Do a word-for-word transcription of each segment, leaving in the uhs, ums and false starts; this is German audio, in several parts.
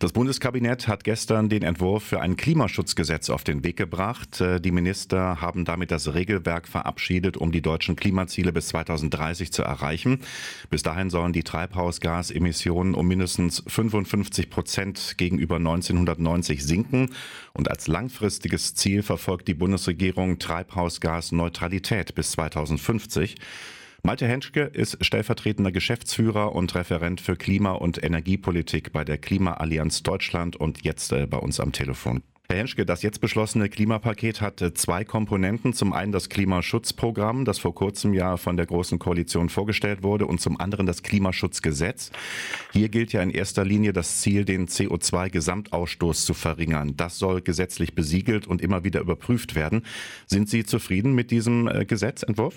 Das Bundeskabinett hat gestern den Entwurf für ein Klimaschutzgesetz auf den Weg gebracht. Die Minister haben damit das Regelwerk verabschiedet, um die deutschen Klimaziele bis zweitausenddreißig zu erreichen. Bis dahin sollen die Treibhausgasemissionen um mindestens fünfundfünfzig Prozent gegenüber neunzehnhundertneunzig sinken. Und als langfristiges Ziel verfolgt die Bundesregierung Treibhausgasneutralität bis zweitausendfünfzig. Malte Henschke ist stellvertretender Geschäftsführer und Referent für Klima- und Energiepolitik bei der Klimaallianz Deutschland und jetzt äh, bei uns am Telefon. Herr Henschke, das jetzt beschlossene Klimapaket hat äh, zwei Komponenten. Zum einen das Klimaschutzprogramm, das vor kurzem ja von der Großen Koalition vorgestellt wurde, und zum anderen das Klimaschutzgesetz. Hier gilt ja in erster Linie das Ziel, den C O zwei Gesamtausstoß zu verringern. Das soll gesetzlich besiegelt und immer wieder überprüft werden. Sind Sie zufrieden mit diesem äh, Gesetzentwurf?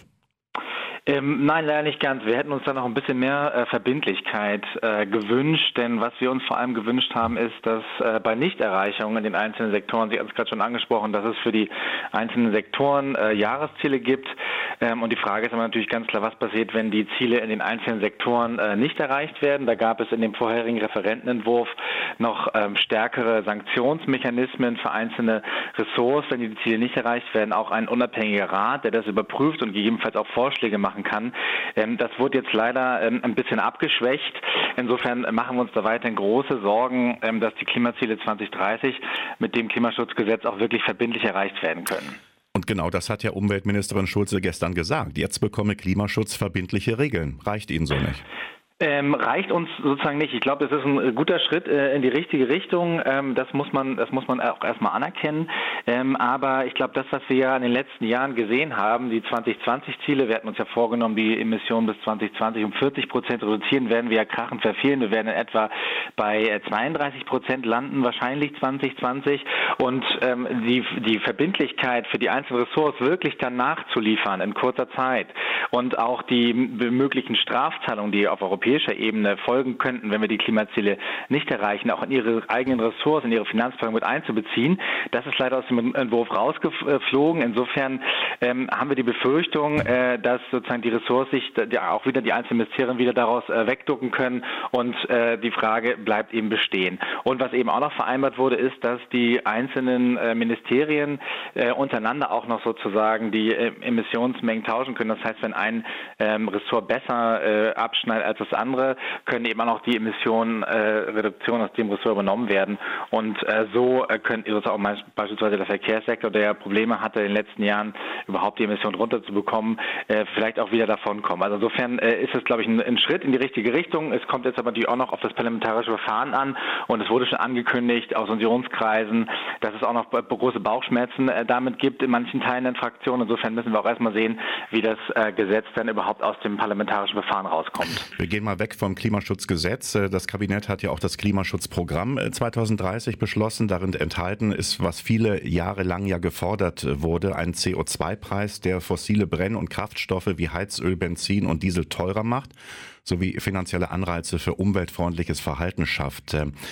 Ähm, nein, leider nicht ganz. Wir hätten uns da noch ein bisschen mehr äh, Verbindlichkeit äh, gewünscht, denn was wir uns vor allem gewünscht haben, ist, dass äh, bei Nichterreichung in den einzelnen Sektoren, Sie haben es gerade schon angesprochen, dass es für die einzelnen Sektoren äh, Jahresziele gibt. Ähm, und die Frage ist aber natürlich ganz klar, was passiert, wenn die Ziele in den einzelnen Sektoren äh, nicht erreicht werden. Da gab es in dem vorherigen Referentenentwurf noch ähm, stärkere Sanktionsmechanismen für einzelne Ressorts, wenn die Ziele nicht erreicht werden, auch ein unabhängiger Rat, der das überprüft und gegebenenfalls auch Vorschläge macht kann. Das wurde jetzt leider ein bisschen abgeschwächt. Insofern machen wir uns da weiterhin große Sorgen, dass die Klimaziele zweitausenddreißig mit dem Klimaschutzgesetz auch wirklich verbindlich erreicht werden können. Und genau das hat ja Umweltministerin Schulze gestern gesagt. Jetzt bekomme Klimaschutz verbindliche Regeln. Reicht Ihnen so nicht? Ähm, reicht uns sozusagen nicht. Ich glaube, das ist ein guter Schritt äh, in die richtige Richtung. Ähm, das muss man, das muss man auch erstmal anerkennen. Ähm, aber ich glaube, das, was wir ja in den letzten Jahren gesehen haben, die zweitausendzwanzig-Ziele, wir hatten uns ja vorgenommen, die Emissionen bis zweitausendzwanzig um vierzig Prozent reduzieren, werden wir ja krachend verfehlen. Wir werden in etwa bei zweiunddreißig Prozent landen, wahrscheinlich zweitausendzwanzig. Und ähm, die, die Verbindlichkeit für die einzelnen Ressorts wirklich dann nachzuliefern in kurzer Zeit und auch die möglichen Strafzahlungen, die auf europäischer Ebene folgen könnten, wenn wir die Klimaziele nicht erreichen, auch in ihre eigenen Ressorts, in ihre Finanzplanung mit einzubeziehen. Das ist leider aus dem Entwurf rausgeflogen. Insofern ähm, haben wir die Befürchtung, äh, dass sozusagen die Ressorts sich die, auch wieder die einzelnen Ministerien wieder daraus äh, wegducken können und äh, die Frage bleibt eben bestehen. Und was eben auch noch vereinbart wurde, ist, dass die einzelnen äh, Ministerien äh, untereinander auch noch sozusagen die äh, Emissionsmengen tauschen können. Das heißt, wenn ein ähm, Ressort besser äh, abschneidet als das andere, können eben auch die Emissionen äh, Reduktion aus dem Ressort übernommen werden. Und äh, so äh, könnte also auch beispielsweise der Verkehrssektor, der ja Probleme hatte in den letzten Jahren, überhaupt die Emissionen runterzubekommen, äh, vielleicht auch wieder davon kommen. Also insofern äh, ist es, glaube ich, ein, ein Schritt in die richtige Richtung. Es kommt jetzt aber natürlich auch noch auf das parlamentarische Verfahren an und es wurde schon angekündigt aus Unionskreisen, dass es auch noch große Bauchschmerzen äh, damit gibt in manchen Teilen der Fraktion. Insofern müssen wir auch erstmal sehen, wie das äh, Gesetz dann überhaupt aus dem parlamentarischen Verfahren rauskommt. Wir gehen mal weg vom Klimaschutzgesetz. Das Kabinett hat ja auch das Klimaschutzprogramm zweitausenddreißig beschlossen. Darin enthalten ist, was viele Jahre lang ja gefordert wurde, ein C O zwei Preis, der fossile Brenn- und Kraftstoffe wie Heizöl, Benzin und Diesel teurer macht, sowie finanzielle Anreize für umweltfreundliches Verhalten schafft.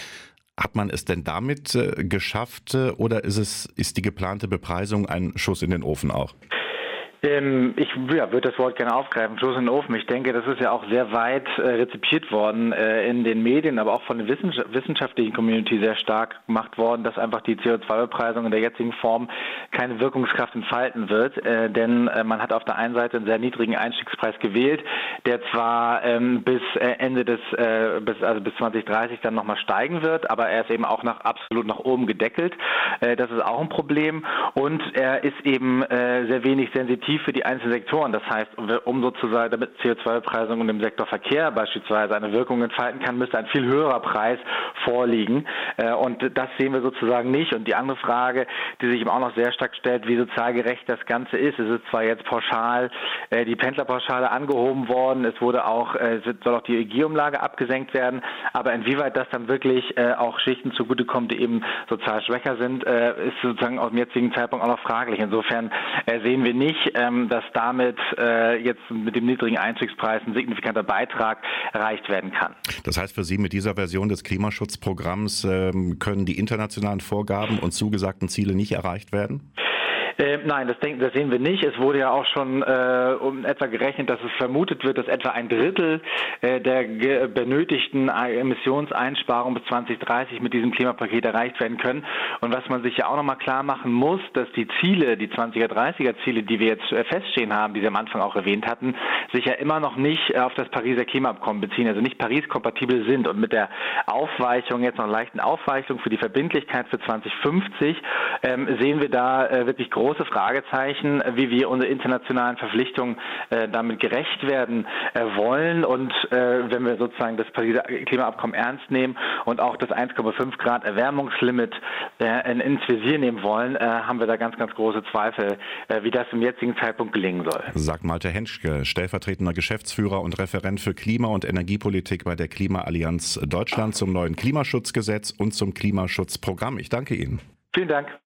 Hat man es denn damit geschafft oder ist es, ist die geplante Bepreisung ein Schuss in den Ofen auch? Ähm, ich ja, würde das Wort gerne aufgreifen, Schuss in den Ofen. Ich denke, das ist ja auch sehr weit äh, rezipiert worden äh, in den Medien, aber auch von der Wissenschaft, wissenschaftlichen Community sehr stark gemacht worden, dass einfach die C O zwei Bepreisung in der jetzigen Form keine Wirkungskraft entfalten wird. Äh, denn äh, man hat auf der einen Seite einen sehr niedrigen Einstiegspreis gewählt, der zwar ähm, bis äh, Ende des, äh, bis, also bis zweitausenddreißig dann nochmal steigen wird, aber er ist eben auch nach, absolut nach oben gedeckelt. Äh, das ist auch ein Problem. Und er ist eben äh, sehr wenig sensitiv für die einzelnen Sektoren. Das heißt, um sozusagen, damit C O zwei Bepreisung in dem Sektor Verkehr beispielsweise eine Wirkung entfalten kann, müsste ein viel höherer Preis vorliegen. Und das sehen wir sozusagen nicht. Und die andere Frage, die sich eben auch noch sehr stark stellt, wie sozial gerecht das Ganze ist. Es ist zwar jetzt pauschal die Pendlerpauschale angehoben worden, es wurde auch, es soll auch die E G-Umlage abgesenkt werden, aber inwieweit das dann wirklich auch Schichten zugutekommt, die eben sozial schwächer sind, ist sozusagen aus dem jetzigen Zeitpunkt auch noch fraglich. Insofern sehen wir nicht, dass damit äh, jetzt mit dem niedrigen Einstiegspreis ein signifikanter Beitrag erreicht werden kann. Das heißt für Sie, mit dieser Version des Klimaschutzprogramms ähm, können die internationalen Vorgaben und zugesagten Ziele nicht erreicht werden? Äh, nein, das, denk, das sehen wir nicht. Es wurde ja auch schon äh, um etwa gerechnet, dass es vermutet wird, dass etwa ein Drittel äh, der ge- benötigten Emissionseinsparungen bis zwanzig dreißig mit diesem Klimapaket erreicht werden können. Und was man sich ja auch nochmal klar machen muss, dass die Ziele, die zwanziger, dreißiger Ziele, die wir jetzt äh, feststehen haben, die Sie am Anfang auch erwähnt hatten, sich ja immer noch nicht äh, auf das Pariser Klimaabkommen beziehen, also nicht Paris-kompatibel sind. Und mit der Aufweichung, jetzt noch leichten Aufweichung für die Verbindlichkeit für zwanzig fünfzig, ähm, sehen wir da äh, wirklich große Fragezeichen, wie wir unsere internationalen Verpflichtungen äh, damit gerecht werden äh, wollen. Und äh, wenn wir sozusagen das Pariser Klimaabkommen ernst nehmen und auch das eins Komma fünf Grad Erwärmungslimit äh, ins Visier nehmen wollen, äh, haben wir da ganz, ganz große Zweifel, äh, wie das im jetzigen Zeitpunkt gelingen soll. Sagt Malte Henschke, stellvertretender Geschäftsführer und Referent für Klima- und Energiepolitik bei der Klimaallianz Deutschland zum neuen Klimaschutzgesetz und zum Klimaschutzprogramm. Ich danke Ihnen. Vielen Dank.